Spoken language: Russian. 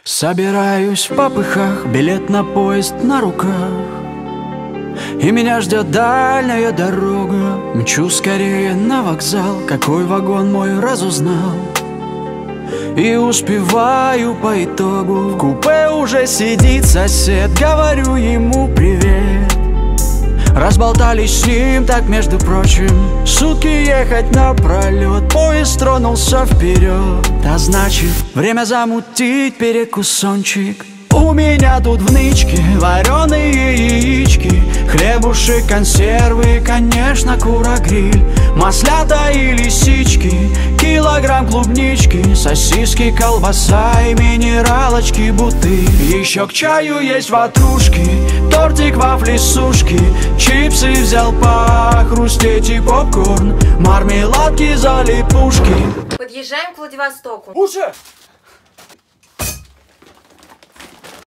Собираюсь в попыхах, билет на поезд на руках, и меня ждет дальняя дорога. Мчу скорее на вокзал, какой вагон мой разузнал. И успеваю по итогу, в купе уже сидит сосед. Говорю ему привет. Разболтались с ним так, между прочим. Сутки ехать напролет, поезд тронулся вперед. А значит, время замутить перекусончик. У меня тут в нычке вареные яички, хлебушек, консервы, конечно, кура-гриль, маслята и лисички, килограмм клубнички, сосиски, колбаса и минералочки, бутыль. Еще к чаю есть ватрушки, тортик, вафли, сушки, чипсы взял похрустеть и попкорн, мармеладки, залипушки. Подъезжаем к Владивостоку. Уже?